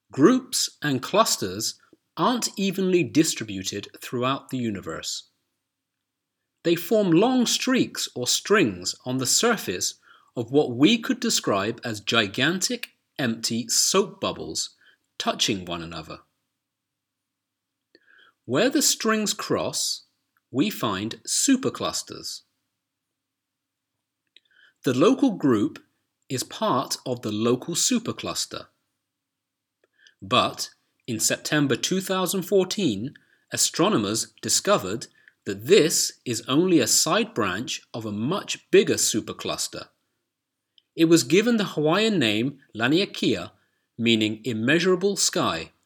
Groups and clusters aren't evenly distributed throughout the universe. They form long streaks or strings on the surface of what we could describe as gigantic, empty soap bubbles touching one another. Where the strings cross, we find superclusters. The local group is part of the local supercluster. But in September 2014, astronomers discovered that this is only a side branch of a much bigger supercluster. It was given the Hawaiian name Laniakea, meaning immeasurable sky.